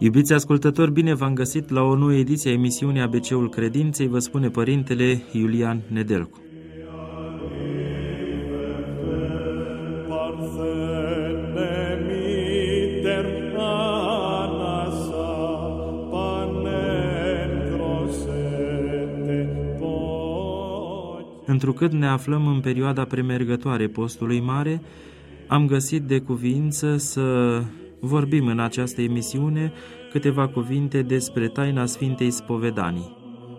Iubiți ascultători, bine v-am găsit la o nouă ediție a emisiunii ABC-ul Credinței, vă spune Părintele Iulian Nedelcu. Întrucât ne aflăm în perioada premergătoare postului mare, am găsit de cuviință să vorbim în această emisiune câteva cuvinte despre taina Sfintei Spovedanii.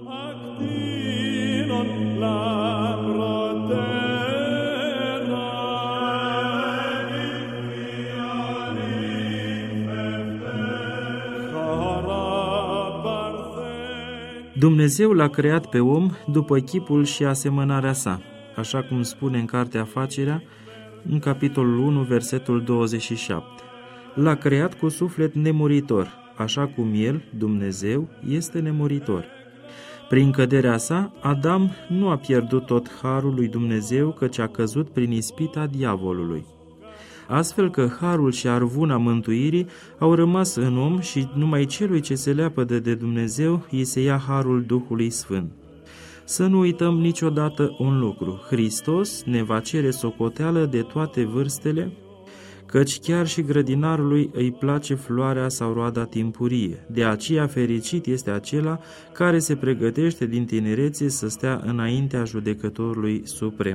Dumnezeu l-a creat pe om după chipul și asemănarea sa, așa cum spune în Cartea Facerea, în capitolul 1, versetul 27. L-a creat cu suflet nemuritor, așa cum El, Dumnezeu, este nemuritor. Prin căderea sa, Adam nu a pierdut tot harul lui Dumnezeu, căci a căzut prin ispita diavolului. Astfel că harul și arvuna mântuirii au rămas în om și numai celui ce se leapădă de Dumnezeu îi se ia harul Duhului Sfânt. Să nu uităm niciodată un lucru: Hristos ne va cere socoteală de toate vârstele, căci chiar și grădinarului îi place floarea sau roada timpurie. De aceea fericit este acela care se pregătește din tinerețe să stea înaintea judecătorului suprem.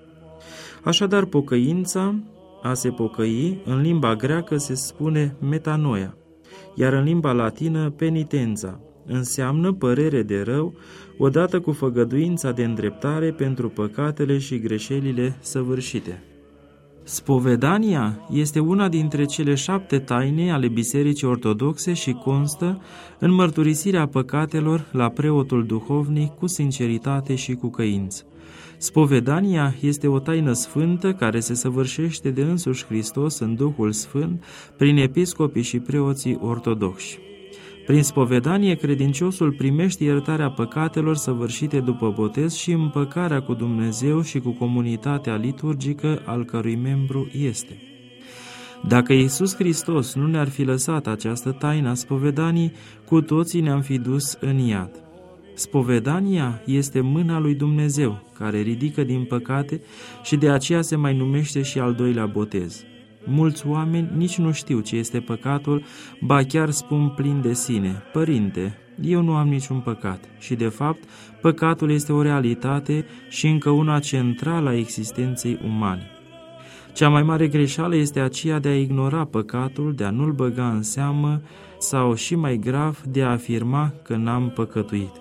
Așadar, pocăința, a se pocăi, în limba greacă se spune metanoia, iar în limba latină penitența, înseamnă părere de rău, odată cu făgăduința de îndreptare pentru păcatele și greșelile săvârșite. Spovedania este una dintre cele 7 taine ale Bisericii Ortodoxe și constă în mărturisirea păcatelor la preotul duhovnic cu sinceritate și cu căință. Spovedania este o taină sfântă care se săvârșește de însuși Hristos în Duhul Sfânt prin episcopii și preoții ortodoxi. Prin spovedanie, credinciosul primește iertarea păcatelor săvârșite după botez și împăcarea cu Dumnezeu și cu comunitatea liturgică al cărui membru este. Dacă Iisus Hristos nu ne-ar fi lăsat această taină a spovedanii, cu toții ne-am fi dus în iad. Spovedania este mâna lui Dumnezeu, care ridică din păcate și de aceea se mai numește și al doilea botez. Mulți oameni nici nu știu ce este păcatul, ba chiar spun plin de sine: Părinte, eu nu am niciun păcat. Și de fapt, păcatul este o realitate și încă una centrală a existenței umane. Cea mai mare greșeală este aceea de a ignora păcatul, de a nu-l băga în seamă sau, și mai grav, de a afirma că n-am păcătuit.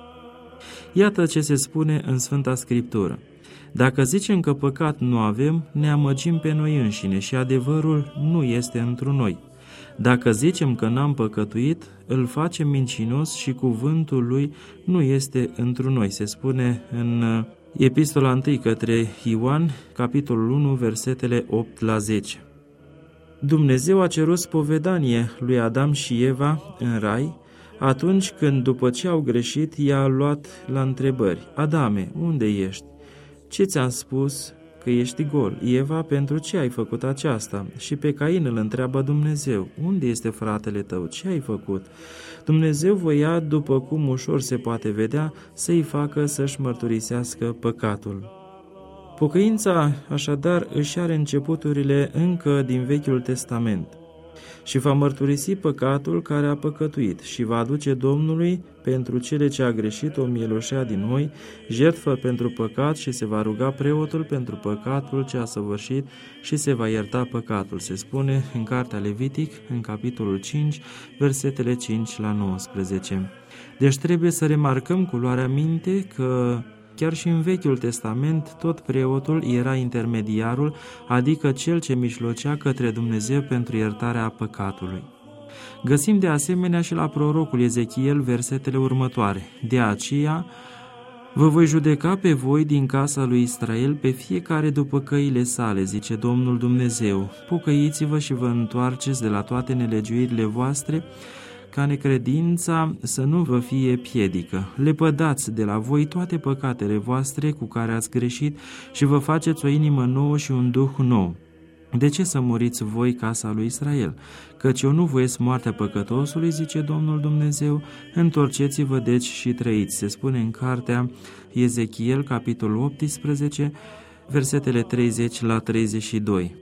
Iată ce se spune în Sfânta Scriptură: dacă zicem că păcat nu avem, ne amăgim pe noi înșine și adevărul nu este întru noi. Dacă zicem că n-am păcătuit, îl facem mincinos și cuvântul lui nu este întru noi. Se spune în Epistola 1 către Ioan, capitolul 1, versetele 8 la 10. Dumnezeu a cerut spovedanie lui Adam și Eva în rai, atunci când, după ce au greșit, i-a luat la întrebări: Adame, unde ești? Ce ți-am spus că ești gol? Eva, pentru ce ai făcut aceasta? Și pe Cain îl întreabă Dumnezeu: unde este fratele tău? Ce ai făcut? Dumnezeu voia, după cum ușor se poate vedea, să-i facă să-și mărturisească păcatul. Pocăința, așadar, își are începuturile încă din Vechiul Testament și va mărturisi păcatul care a păcătuit și va aduce Domnului pentru cele ce a greșit o mielușea din oi, jertfă pentru păcat, și se va ruga preotul pentru păcatul ce a săvârșit și se va ierta păcatul. Se spune în Cartea Levitic, în capitolul 5, versetele 5 la 19. Deci trebuie să remarcăm cu luarea minte că chiar și în Vechiul Testament, tot preotul era intermediarul, adică cel ce mijlocea către Dumnezeu pentru iertarea păcatului. Găsim de asemenea și la prorocul Ezechiel versetele următoare: de aceea vă voi judeca pe voi din casa lui Israel, pe fiecare după căile sale, zice Domnul Dumnezeu. Pocăiți-vă și vă întoarceți de la toate nelegiuirile voastre, ca necredința să nu vă fie piedică. Lepădați de la voi toate păcatele voastre cu care ați greșit și vă faceți o inimă nouă și un duh nou. De ce să muriți voi, casa lui Israel? Căci eu nu voiesc moartea păcătosului, zice Domnul Dumnezeu, întorceți-vă deci și trăiți. Se spune în cartea Ezechiel, capitolul 18, versetele 30 la 32.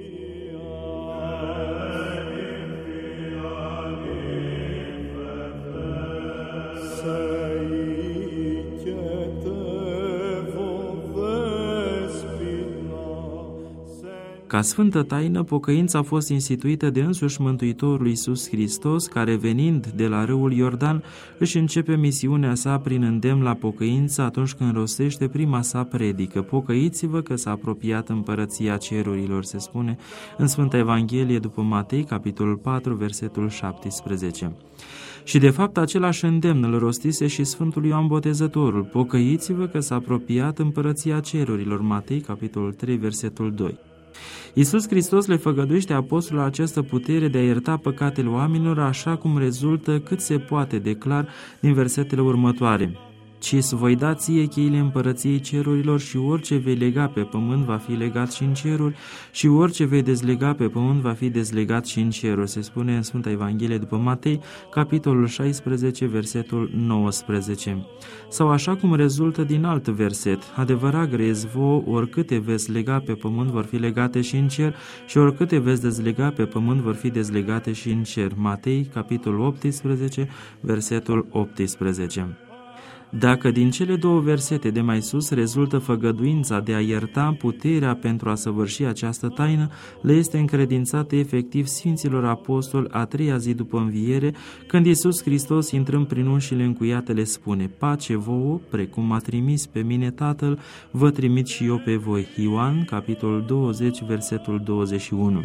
Ca sfântă taină, pocăința a fost instituită de însuși Mântuitorul Iisus Hristos, care, venind de la râul Iordan, își începe misiunea sa prin îndemn la pocăință atunci când rostește prima sa predică. Pocăiți-vă că s-a apropiat împărăția cerurilor, se spune în Sfânta Evanghelie după Matei, capitolul 4, versetul 17. Și de fapt același îndemn îl rostise și Sfântul Ioan Botezătorul: pocăiți-vă că s-a apropiat împărăția cerurilor, Matei, capitolul 3, versetul 2. Iisus Hristos le făgăduiește apostolilor această putere de a ierta păcatele oamenilor, așa cum rezultă cât se poate de clar din versetele următoare. Ci îți voi da ție cheile împărăției cerurilor și orice vei lega pe pământ va fi legat și în ceruri și orice vei dezlega pe pământ va fi dezlegat și în ceruri. Se spune în Sfânta Evanghelie după Matei, capitolul 16, versetul 19. Sau așa cum rezultă din alt verset: adevărat grez vouă, oricâte veți lega pe pământ vor fi legate și în cer și oricâte veți dezlega pe pământ vor fi dezlegate și în cer. Matei, capitolul 18, versetul 18. Dacă din cele două versete de mai sus rezultă făgăduința de a ierta, puterea pentru a săvârși această taină le este încredințată efectiv Sfinților Apostoli a treia zi după înviere, când Iisus Hristos, intrând prin ușile încuiate, le spune: pace vouă, precum m-a trimis pe mine Tatăl, vă trimit și eu pe voi. Ioan, capitolul 20, versetul 21.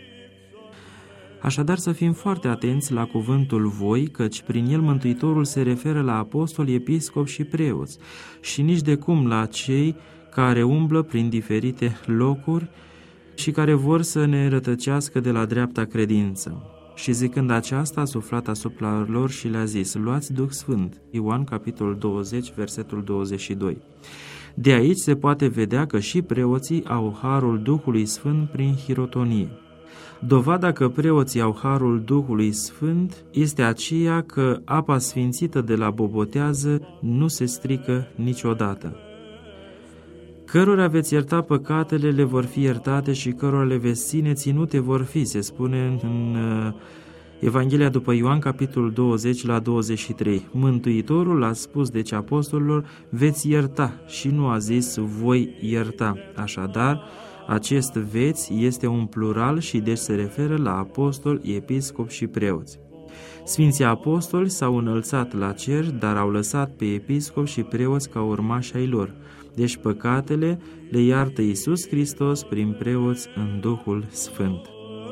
Așadar să fim foarte atenți la cuvântul voi, căci prin el Mântuitorul se referă la apostoli, episcopi și preoți și nici de cum la cei care umblă prin diferite locuri și care vor să ne rătăcească de la dreapta credință. Și zicând aceasta, a suflat asupra lor și le-a zis: luați Duh Sfânt. Ioan, capitolul 20, versetul 22. De aici se poate vedea că și preoții au harul Duhului Sfânt prin hirotonie. Dovada că preoții au harul Duhului Sfânt este aceea că apa sfințită de la bobotează nu se strică niciodată. Cărora veți ierta păcatele le vor fi iertate și cărora le veți ține ținute vor fi, se spune în Evanghelia după Ioan, capitolul 20 la 23. Mântuitorul a spus deci apostolilor: veți ierta, și nu a zis voi ierta. Așadar, acest veți este un plural și deci se referă la apostoli, episcopi și preoți. Sfinții apostoli s-au înălțat la cer, dar au lăsat pe episcopi și preoți ca urmași ai lor. Deci păcatele le iartă Iisus Hristos prin preoți în Duhul Sfânt.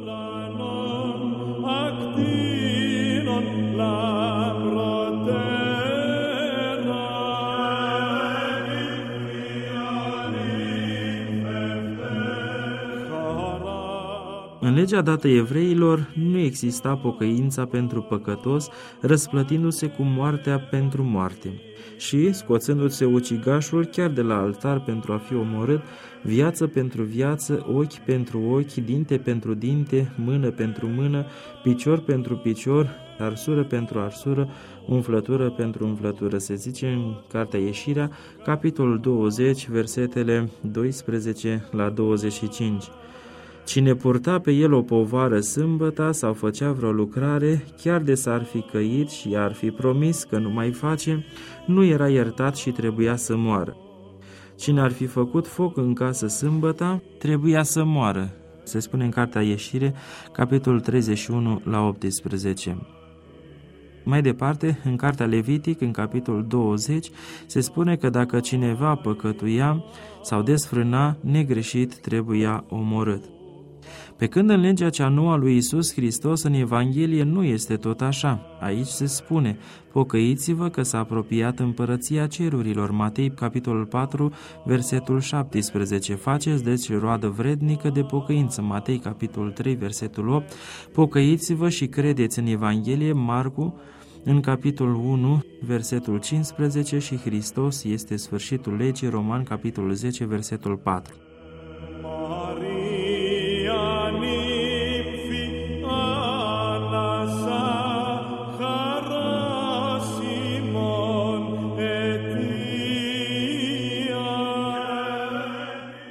În legea dată evreilor nu exista pocăința pentru păcătos, răsplătindu-se cu moartea pentru moarte și, scoțându-se ucigașul chiar de la altar pentru a fi omorât, viață pentru viață, ochi pentru ochi, dinte pentru dinte, mână pentru mână, picior pentru picior, arsură pentru arsură, umflătură pentru umflătură. Se zice în Cartea Ieșirea, capitolul 20, versetele 12 la 25. Cine purta pe el o povară sâmbăta sau făcea vreo lucrare, chiar de s-ar fi căit și ar fi promis că nu mai face, nu era iertat și trebuia să moară. Cine ar fi făcut foc în casă sâmbăta, trebuia să moară. Se spune în Cartea Ieșire, capitolul 31 la 18. Mai departe, în Cartea Levitic, în capitolul 20, se spune că dacă cineva păcătuia sau desfrâna, negreșit trebuia omorât. Pe când în legea cea nouă a lui Iisus Hristos, în Evanghelie, nu este tot așa. Aici se spune: pocăiți-vă că s-a apropiat împărăția cerurilor. Matei, capitolul 4, versetul 17. Faceți deci roadă vrednică de pocăință. Matei, capitolul 3, versetul 8. Pocăiți-vă și credeți în Evanghelie. Marcu, în capitolul 1, versetul 15, și Hristos este sfârșitul legii. Roman, capitolul 10, versetul 4.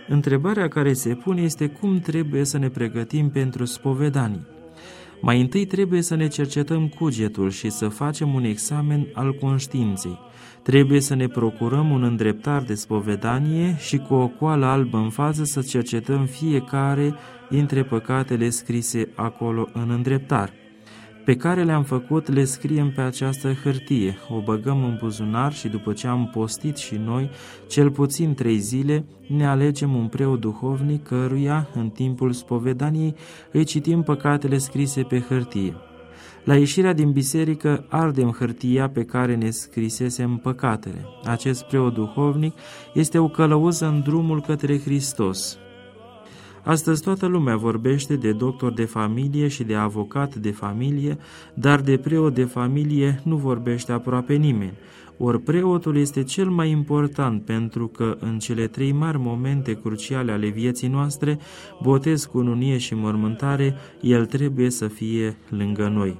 Întrebarea care se pune este cum trebuie să ne pregătim pentru spovedanii. Mai întâi trebuie să ne cercetăm cugetul și să facem un examen al conștiinței. Trebuie să ne procurăm un îndreptar de spovedanie și cu o coală albă în față să cercetăm fiecare dintre păcatele scrise acolo în îndreptar. Pe care le-am făcut le scriem pe această hârtie, o băgăm în buzunar și după ce am postit și noi, cel puțin 3 zile, ne alegem un preot duhovnic căruia, în timpul spovedaniei, îi citim păcatele scrise pe hârtie. La ieșirea din biserică ardem hârtia pe care ne scrisesem păcatele. Acest preot duhovnic este o călăuză în drumul către Hristos. Astăzi toată lumea vorbește de doctor de familie și de avocat de familie, dar de preot de familie nu vorbește aproape nimeni. Ori preotul este cel mai important pentru că în cele 3 mari momente cruciale ale vieții noastre, botez, cununie și mormântare, el trebuie să fie lângă noi.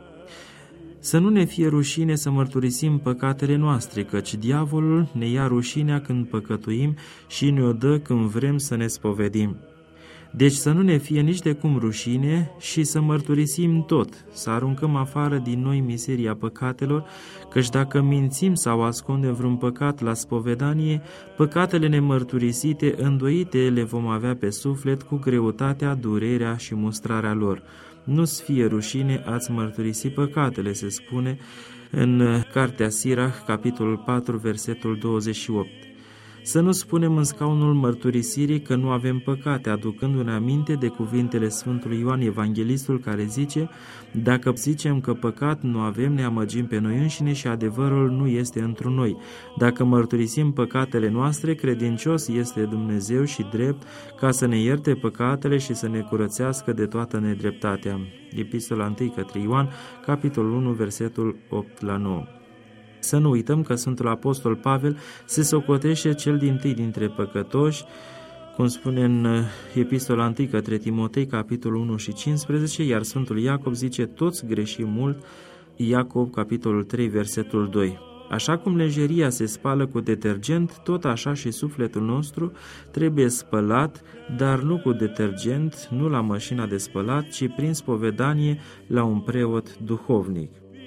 Să nu ne fie rușine să mărturisim păcatele noastre, căci diavolul ne ia rușinea când păcătuim și ne-o dă când vrem să ne spovedim. Deci să nu ne fie nici de cum rușine și să mărturisim tot, să aruncăm afară din noi mizeria păcatelor, căci dacă mințim sau ascundem vreun păcat la spovedanie, păcatele nemărturisite, îndoite le vom avea pe suflet cu greutatea, durerea și mustrarea lor. Nu-ți fie rușine ați mărturisi păcatele, se spune în Cartea Sirach, capitolul 4, versetul 28. Să nu spunem în scaunul mărturisirii că nu avem păcate, aducându-ne aminte de cuvintele Sfântului Ioan Evanghelistul care zice: dacă zicem că păcat nu avem, ne amăgim pe noi înșine și adevărul nu este întru noi. Dacă mărturisim păcatele noastre, credincios este Dumnezeu și drept ca să ne ierte păcatele și să ne curățească de toată nedreptatea. Epistola 1 către Ioan, capitolul 1, versetul 8-9. Să nu uităm că Sfântul Apostol Pavel se socotește cel dintâi dintre păcătoși, cum spune în Epistola 1 către Timotei, capitolul 1 și 15, iar Sfântul Iacob zice: toți greșim mult, Iacob, capitolul 3, versetul 2. Așa cum lejeria se spală cu detergent, tot așa și sufletul nostru trebuie spălat, dar nu cu detergent, nu la mașina de spălat, ci prin spovedanie la un preot duhovnic.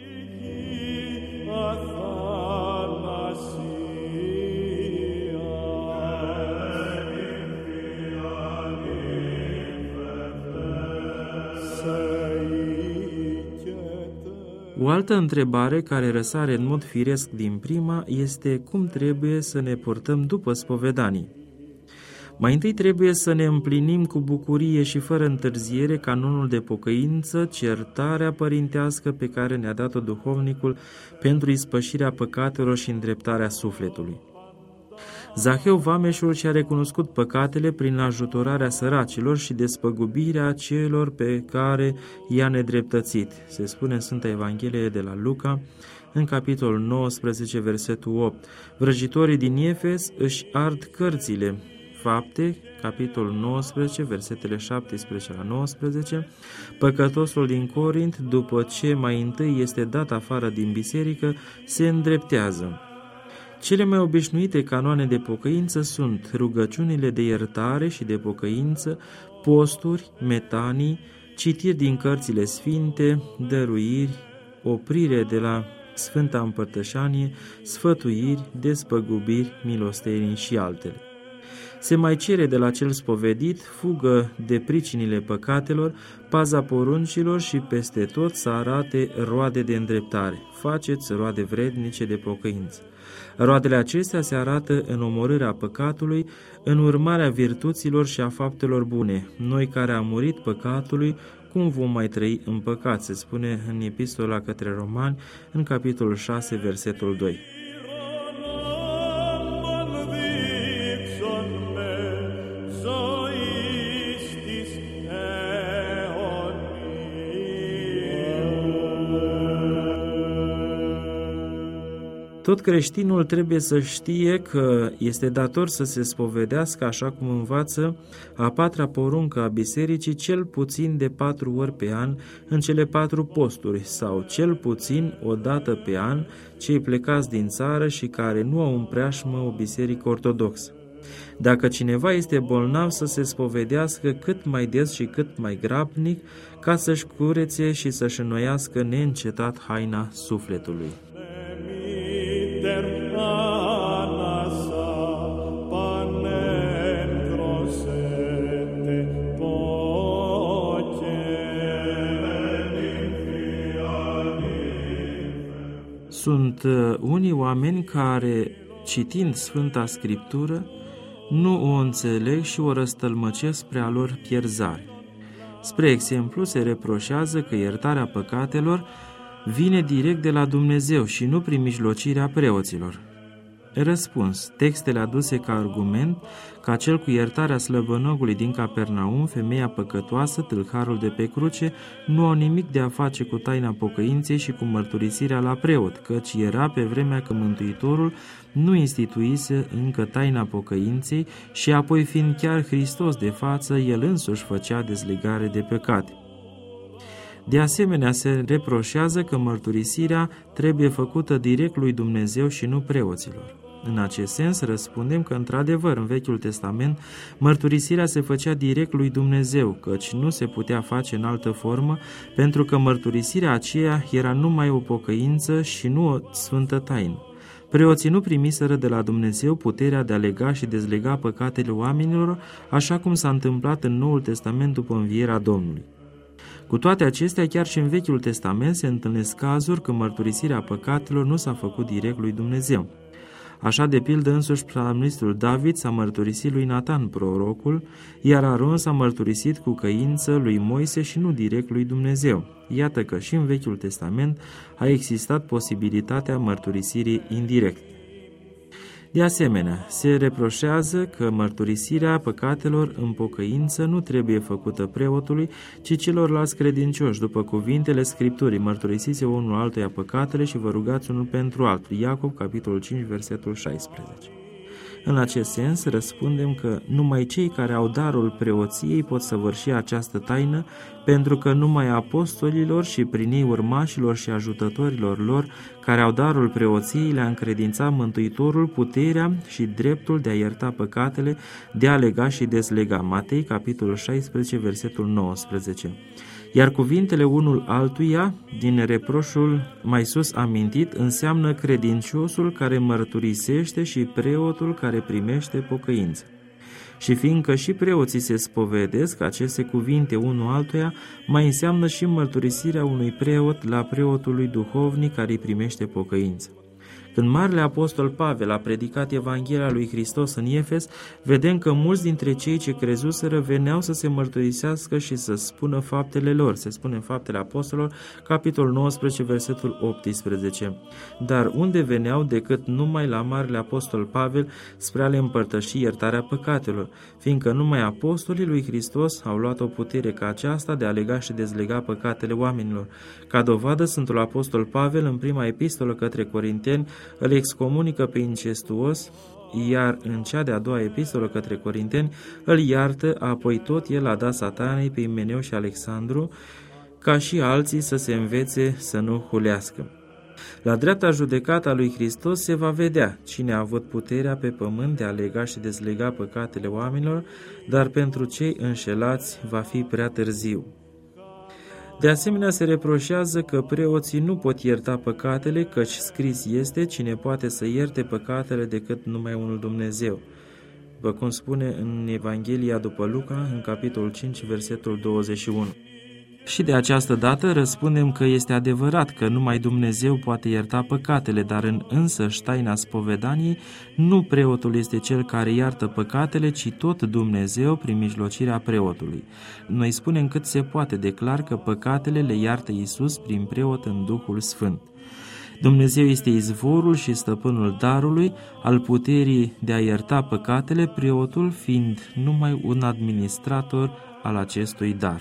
O altă întrebare care răsare în mod firesc din prima este cum trebuie să ne purtăm după spovedanii. Mai întâi trebuie să ne împlinim cu bucurie și fără întârziere canonul de pocăință, certarea părintească pe care ne-a dat-o duhovnicul pentru ispășirea păcatelor și îndreptarea sufletului. Zaheu vameșul și-a recunoscut păcatele prin ajutorarea săracilor și despăgubirea celor pe care i-a nedreptățit. Se spune în Sfânta Evanghelie de la Luca, în capitolul 19, versetul 8. Vrăjitorii din Efes își ard cărțile. Fapte, capitolul 19, versetele 17 la 19. Păcătosul din Corint, după ce mai întâi este dat afară din biserică, se îndreptează. Cele mai obișnuite canoane de pocăință sunt rugăciunile de iertare și de pocăință, posturi, metanii, citiri din cărțile sfinte, dăruiri, oprire de la Sfânta Împărtășanie, sfătuiri, despăgubiri, milostenii și altele. Se mai cere de la cel spovedit fugă de pricinile păcatelor, paza poruncilor și peste tot să arate roade de îndreptare. Faceți roade vrednice de pocăință. Roadele acestea se arată în omorârea păcatului, în urmarea virtuților și a faptelor bune. Noi care am murit păcatului, cum vom mai trăi în păcat? Se spune în Epistola către Romani, în capitolul 6, versetul 2. Tot creștinul trebuie să știe că este dator să se spovedească, așa cum învață a 4-a poruncă a bisericii, cel puțin de 4 ori pe an în cele 4 posturi, sau cel puțin o dată pe an cei plecați din țară și care nu au în preajmă o biserică ortodoxă. Dacă cineva este bolnav, să se spovedească cât mai des și cât mai grabnic, ca să-și curețe și să-și înnoiască neîncetat haina sufletului. Sunt unii oameni care, citind Sfânta Scriptură, nu o înțeleg și o răstălmăcesc spre a lor pierzare. Spre exemplu, se reproșează că iertarea păcatelor vine direct de la Dumnezeu și nu prin mijlocirea preoților. Răspuns: textele aduse ca argument, ca cel cu iertarea slăbănogului din Capernaum, femeia păcătoasă, tâlharul de pe cruce, nu au nimic de a face cu taina pocăinței și cu mărturisirea la preot, căci era pe vremea când Mântuitorul nu instituise încă taina pocăinței și apoi, fiind chiar Hristos de față, el însuși făcea dezlegare de păcate. De asemenea, se reproșează că mărturisirea trebuie făcută direct lui Dumnezeu și nu preoților. În acest sens, răspundem că, într-adevăr, în Vechiul Testament, mărturisirea se făcea direct lui Dumnezeu, căci nu se putea face în altă formă, pentru că mărturisirea aceea era numai o pocăință și nu o sfântă taină. Preoții nu primiseră de la Dumnezeu puterea de a lega și dezlega păcatele oamenilor, așa cum s-a întâmplat în Noul Testament după învierea Domnului. Cu toate acestea, chiar și în Vechiul Testament se întâlnesc cazuri când mărturisirea păcatelor nu s-a făcut direct lui Dumnezeu. Așa, de pildă, însuși psalmistul David s-a mărturisit lui Natan, prorocul, iar Aron s-a mărturisit cu căință lui Moise și nu direct lui Dumnezeu. Iată că și în Vechiul Testament a existat posibilitatea mărturisirii indirect. De asemenea, se reproșează că mărturisirea păcatelor în pocăință nu trebuie făcută preotului, ci celorlalți credincioși, după cuvintele Scripturii: mărturisiți unul altuia păcatele și vă rugați unul pentru altul. Iacob, capitolul 5, versetul 16. În acest sens, răspundem că numai cei care au darul preoției pot săvârși această taină, pentru că numai apostolilor și prin ei urmașilor și ajutătorilor lor, care au darul preoției, le-a încredințat Mântuitorul puterea și dreptul de a ierta păcatele, de a lega și dezlega. Matei, capitolul 16, versetul 19. Iar cuvintele unul altuia, din reproșul mai sus amintit, înseamnă credinciosul care mărturisește și preotul care primește pocăință. Și fiindcă și preoții se spovedesc, aceste cuvinte unul altuia mai înseamnă și mărturisirea unui preot la preotului duhovnic care îi primește pocăință. Când Marele Apostol Pavel a predicat Evanghelia lui Hristos în Efes, vedem că mulți dintre cei ce crezuseră veneau să se mărturisească și să spună faptele lor. Se spune în Faptele Apostolilor, capitolul 19, versetul 18. Dar unde veneau decât numai la Marele Apostol Pavel spre a le împărtăși iertarea păcatelor, fiindcă numai apostolii lui Hristos au luat o putere ca aceasta de a lega și dezlega păcatele oamenilor. Ca dovadă, Sfântul Apostol Pavel, în prima epistolă către Corinteni, îl excomunică pe incestuos, iar în cea de-a doua epistolă către Corinteni îl iartă, apoi tot el a dat Satanei pe Imeneu și Alexandru, ca și alții să se învețe să nu hulească. La dreapta judecată a lui Hristos se va vedea cine a avut puterea pe pământ de a lega și dezlega păcatele oamenilor, dar pentru cei înșelați va fi prea târziu. De asemenea, se reproșează că preoții nu pot ierta păcatele, căci scris este: cine poate să ierte păcatele decât numai unul Dumnezeu. După cum spune în Evanghelia după Luca, în capitolul 5, versetul 21. Și de această dată răspundem că este adevărat că numai Dumnezeu poate ierta păcatele, dar în însăși taina spovedaniei nu preotul este cel care iartă păcatele, ci tot Dumnezeu prin mijlocirea preotului. Noi spunem cât se poate de clar că păcatele le iartă Iisus prin preot în Duhul Sfânt. Dumnezeu este izvorul și stăpânul darului, al puterii de a ierta păcatele, preotul fiind numai un administrator al acestui dar.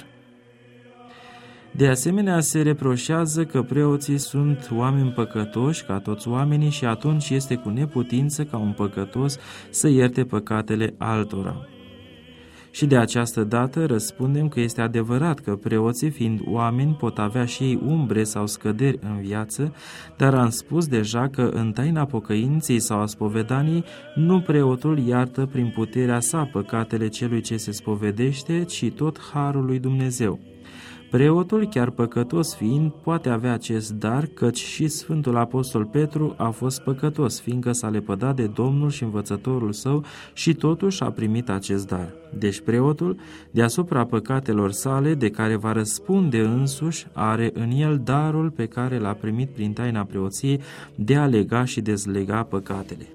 De asemenea, se reproșează că preoții sunt oameni păcătoși ca toți oamenii și atunci este cu neputință ca un păcătos să ierte păcatele altora. Și de această dată răspundem că este adevărat că preoții, fiind oameni, pot avea și ei umbre sau scăderi în viață, dar am spus deja că în taina pocăinței sau a spovedaniei nu preotul iartă prin puterea sa păcatele celui ce se spovedește, ci tot harul lui Dumnezeu. Preotul, chiar păcătos fiind, poate avea acest dar, căci și Sfântul Apostol Petru a fost păcătos, fiindcă s-a lepădat de Domnul și învățătorul său și totuși a primit acest dar. Deci preotul, deasupra păcatelor sale, de care va răspunde însuși, are în el darul pe care l-a primit prin taina preoției de a lega și dezlega păcatele.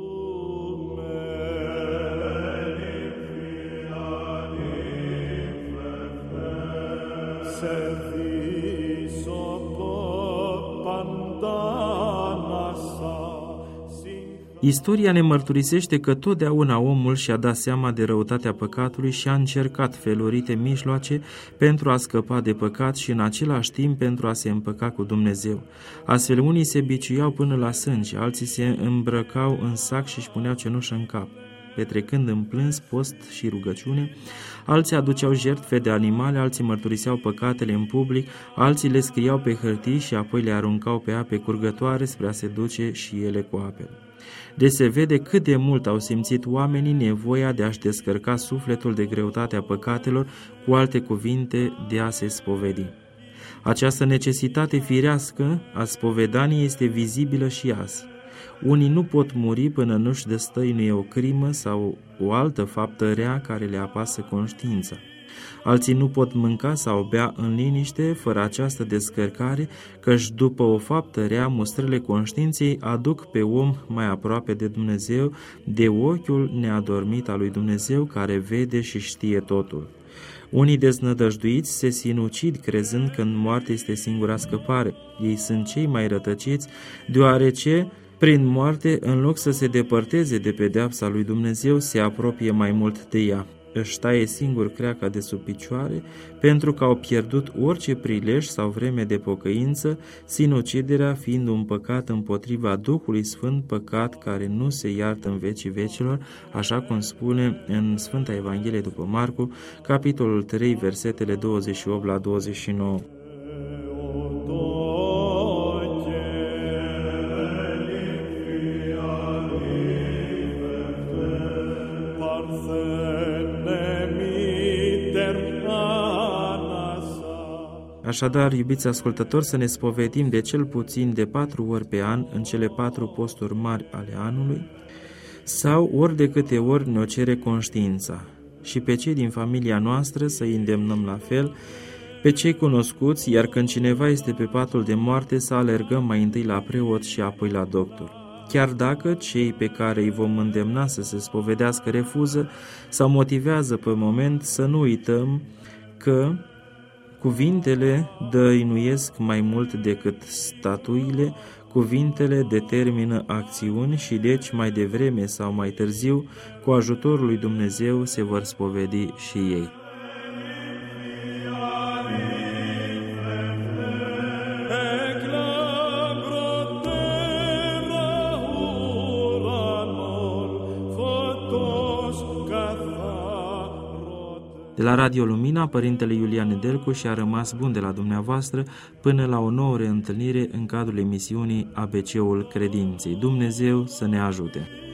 Istoria ne mărturisește că totdeauna omul și-a dat seama de răutatea păcatului și a încercat felurite mijloace pentru a scăpa de păcat și în același timp pentru a se împăca cu Dumnezeu. Astfel unii se biciuiau până la sânge, alții se îmbrăcau în sac și își puneau cenușă în cap, petrecând în plâns, post și rugăciune, alții aduceau jertfe de animale, alții mărturiseau păcatele în public, alții le scriau pe hârtii și apoi le aruncau pe ape curgătoare spre a se duce și ele cu apele. Deci se vede cât de mult au simțit oamenii nevoia de a-și descărca sufletul de greutatea păcatelor, cu alte cuvinte, de a se spovedi. Această necesitate firească a spovedaniei este vizibilă și azi. Unii nu pot muri până nu-și destăinuie o crimă sau o altă faptă rea care le apasă conștiința. Alții nu pot mânca sau bea în liniște fără această descărcare, căci după o faptă rea, mustrările conștiinței aduc pe om mai aproape de Dumnezeu, de ochiul neadormit al lui Dumnezeu care vede și știe totul. Unii deznădăjduiți se sinucid crezând că în moarte este singura scăpare. Ei sunt cei mai rătăciți, deoarece prin moarte, în loc să se depărteze de pedeapsa lui Dumnezeu, se apropie mai mult de ea. Își taie singur creaca de sub picioare, pentru că au pierdut orice prilej sau vreme de pocăință, sinuciderea fiind un păcat împotriva Duhului Sfânt, păcat care nu se iartă în vecii vecilor, așa cum spune în Sfânta Evanghelie după Marcu, capitolul 3, versetele 28 la 29. Așadar, iubiți ascultători, să ne spovedim de cel puțin de 4 ori pe an în cele 4 posturi mari ale anului, sau ori de câte ori ne-o cere conștiința, și pe cei din familia noastră să îi îndemnăm la fel, pe cei cunoscuți, iar când cineva este pe patul de moarte, să alergăm mai întâi la preot și apoi la doctor. Chiar dacă cei pe care îi vom îndemna să se spovedească refuză sau motivează pe moment, să nu uităm că cuvintele dăinuiesc mai mult decât statuile, cuvintele determină acțiuni și deci mai devreme sau mai târziu, cu ajutorul lui Dumnezeu, se vor spovedi și ei. De la Radio Lumina, Părintele Iulian Nedelcu și-a rămas bun de la dumneavoastră până la o nouă reîntâlnire în cadrul emisiunii ABC-ul Credinței. Dumnezeu să ne ajute!